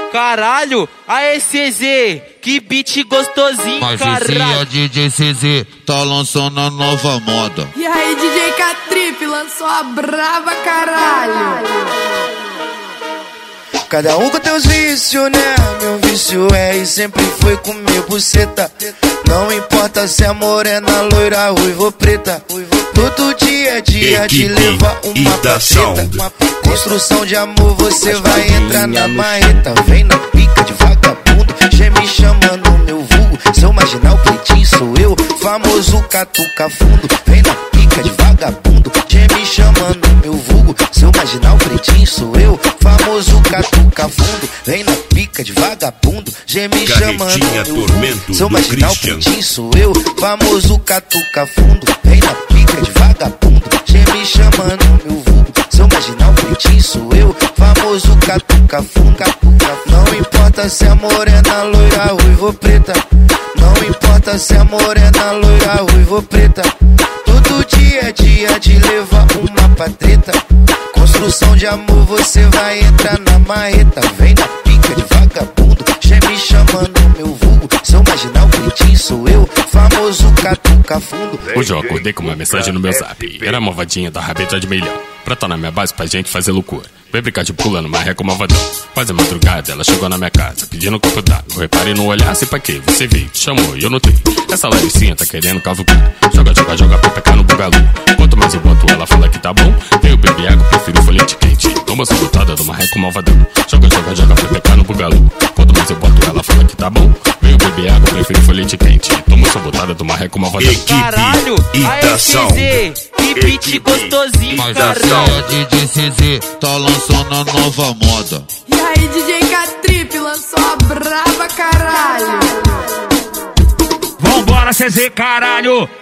Caralho, aê CZ, que beat gostosinho, mas caralho. esse é DJ CZ, tá lançando a nova moda. E aí DJ K-Trip lançou a brava, caralho. Cada um com teus vícios, né? Meu vício é e sempre foi comer buceta. Não importa se é morena, loira, ruiva ou preta. Todo dia é dia de levar uma pateta. Construção de amor, você vai entrar na marreta. Vem na pica de vagabundo, geme chamando meu vulgo. Seu marginal pretinho sou eu, famoso catuca fundo. Vem na pica de vagabundo, geme chamando meu vulgo. Seu marginal pretinho sou eu, famoso catuca fundo. Vem na pica de vagabundo, geme chamando meu vulgo. Seu marginal pretinho sou eu, famoso catuca fundo. Vem na pica de vagabundo, geme chamando meu vulgo. Seu marginal pretinho sou eu, famoso catuca fundo. Não importa se é morena, loira, ruiva ou preta. Não importa se é morena, loira, ruiva ou preta. Todo dia é dia de levar uma patreta. Construção de amor, você vai entrar na marreta. Vem na pica de vagabundo, geme chamando meu vulgo. Seu marginal pretinho sou eu, famoso catuca fundo. Hoje eu acordei com uma mensagem no meu zap. Era a malvadinha da rabeta de milhão, pra tá na minha base pra gente fazer loucura. Vem brincar de pula no marreco malvadão. Quase madrugada ela chegou na minha casa pedindo um copo d'água. Eu reparei no olhar, sei pra quê? Você veio, te chamou e eu notei. Essa laricinha tá querendo cavucar. Joga, joga, joga PPK no bugalu. Quanto mais eu boto ela fala que tá bom. Veio beber água, prefiro folhete quente. Toma essa botada do marreco malvadão. Joga, joga, joga PPK no bugalu. Quanto mais eu boto ela fala que tá bom. Veio beber água, prefiro folhete quente. Toma essa botada do marreco malvadão. Caralho, aê CZ, que beat gostosinho, mas caralho. esse é DJ CZ, tá lançando a nova moda. E aí DJ K-Trip lançou a brava, caralho. Vambora CZ, caralho.